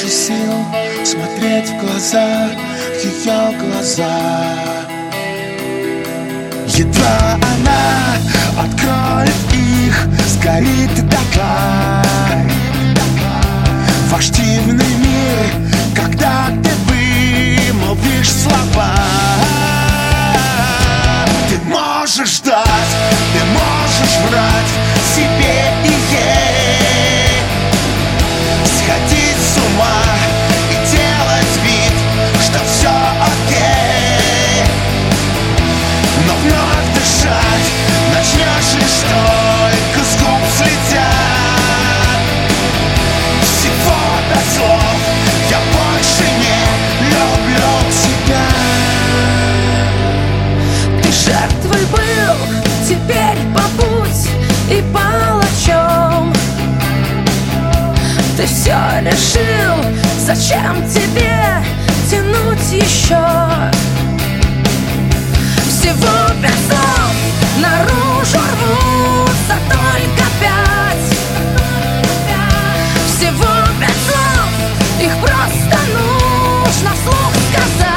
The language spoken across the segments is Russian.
сил смотреть в глаза, в ее глаза. Едва она откроет их, сгорит дотла. Ваш дивный мир, когда ты вымолвишь слова. Ты можешь ждать, ты можешь врать себе и ей, сходить с ума и делать вид, что все окей. Но вновь дышать начнешь лишь только с губ слетят. Всего без слов я больше не люблю тебя. Ты жертвой был, теперь побудь и палачом. Ты все решил, зачем тебе тянуть еще? Всего без слов наружу рвутся только пять. Всего без слов, их просто нужно вслух сказать.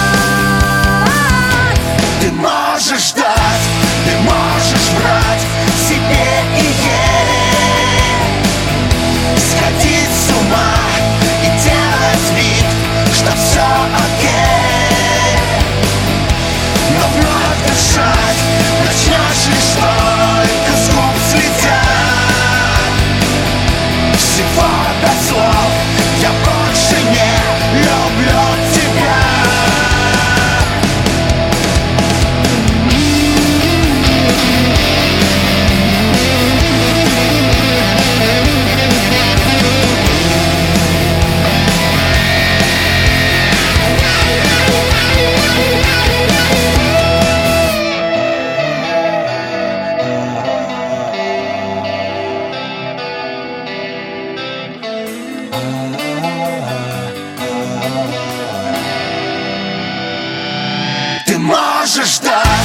Ты можешь ждать, ты можешь врать себе и ей, сходить с ума и делать вид, что все окей. Но вновь дышать начнешь лишь только с губ слетят. Всего без слов я больше не люблю тебя. Ты можешь ждать,